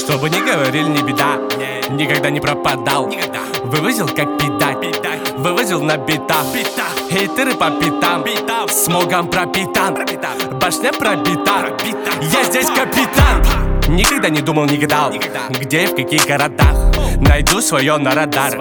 Чтобы не говорили, не беда, никогда не пропадал. Вывозил как педаль, вывозил на битах. Хейтеры по пятам, смогом пропитан. Башня пробита, я здесь капитан. Никогда не думал, не гадал, где и в каких городах найду свое на радар.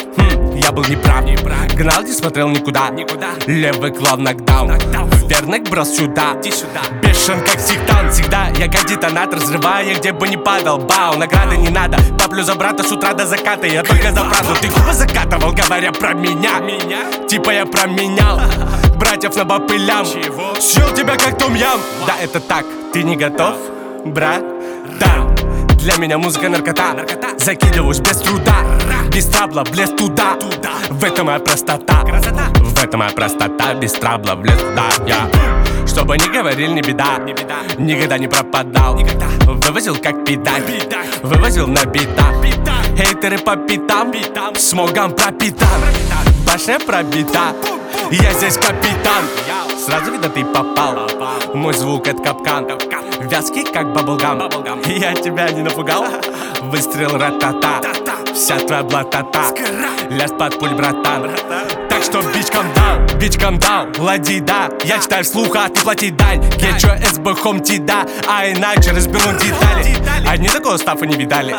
Я был неправ, гнал, не смотрел никуда. Левый клав нокдаун, верный брос сюда. Бешен как сектант, всегда я как детонатор, взрывая, где бы не падал. Бау, награды не надо, топлю за брата с утра до заката. Я только за правду, ты губы закатывал, говоря про меня. Типа я променял братьев на бапылям. Съел тебя как том-ям. Да, это так, ты не готов, брат? Да, для меня музыка наркота. Закидываюсь без труда, без трабла, влез туда. В этом моя простота, в этом моя простота. Без трабла, влез туда, я. Чтобы не говорили, не беда, никогда не пропадал. Вывозил как педаль, вывозил на битах. Хейтеры по пятам, смогом пропитан. Башня пробита, я здесь капитан. Сразу видно, ты попал, мой звук это капкан. Вязкий как баблгам, я тебя не напугал. Выстрел ратата, вся твоя блатата. Ляз под пуль, братан. Так что бичкам дал, лади да. Я читаю вслух, а ты плати дань. Кечо СБ хом тида, а иначе разберу детали. Одни такого стафа не видали.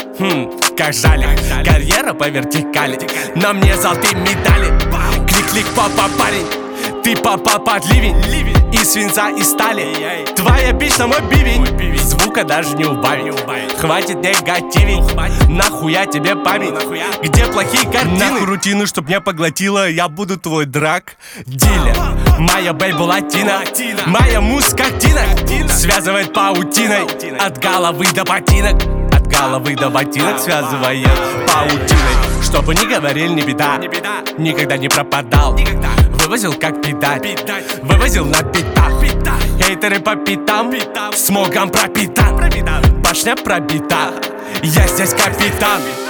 Как жаль, карьера по вертикали. На мне золотые медали. Клик-клик, папа, парень. Ты попал под ливень из свинца и стали. Твоя бич на мой бивень, звука даже не убавить. Хватит негативить, нахуя тебе память? Где плохие картины? Нахуй рутину, чтоб не поглотила. Я буду твой драг дилер. Моя бейбл латина, моя музыка картина связывает паутиной от головы до ботинок. От головы до ботинок связывает паутиной. Чтобы не говорили, не беда, никогда не пропадал. Вывозил как педаль, вывозил на битах. Хейтеры по пятам, смогом пропитан. Башня пробита, я здесь капитан.